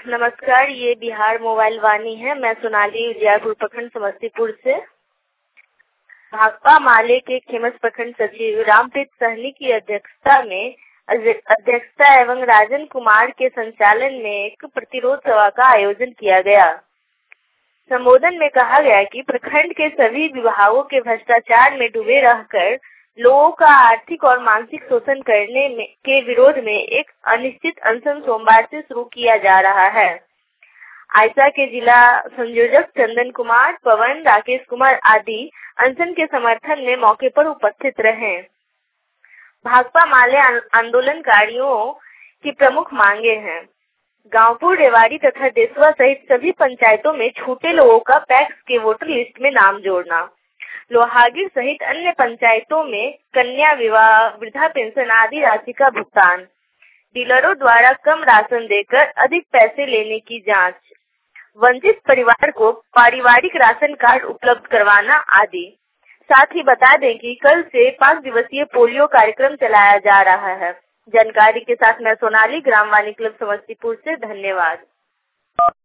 नमस्कार, ये बिहार मोबाइल वाणी है। मैं सोनाली उजियारपुर प्रखंड समस्तीपुर से। भाकपा माले के खेमस प्रखंड सचिव रामप्रीत सहनी की अध्यक्षता एवं राजन कुमार के संचालन में एक प्रतिरोध सभा का आयोजन किया गया। संबोधन में कहा गया कि प्रखंड के सभी विभागों के भ्रष्टाचार में डूबे रहकर लोगों का आर्थिक और मानसिक शोषण करने के विरोध में एक अनिश्चित अनशन सोमवार से शुरू किया जा रहा है। आयसा के जिला संयोजक चंदन कुमार, पवन, राकेश कुमार आदि अनशन के समर्थन में मौके पर उपस्थित रहे। भाकपा माले आंदोलनकारियों की प्रमुख मांगे हैं: गांवपुर, रेवाड़ी तथा देसवा सहित सभी पंचायतों में छूटे लोगों का पैक्स के वोटर लिस्ट में नाम जोड़ना, लोहागिर सहित अन्य पंचायतों में कन्या विवाह, वृद्धा पेंशन आदि राशि का भुगतान, डीलरों द्वारा कम राशन देकर अधिक पैसे लेने की जांच, वंचित परिवार को पारिवारिक राशन कार्ड उपलब्ध करवाना आदि। साथ ही बता दें कि कल से 5 दिवसीय पोलियो कार्यक्रम चलाया जा रहा है। जानकारी के साथ मैं सोनाली, ग्रामवाणी क्लब समस्तीपुर से। धन्यवाद।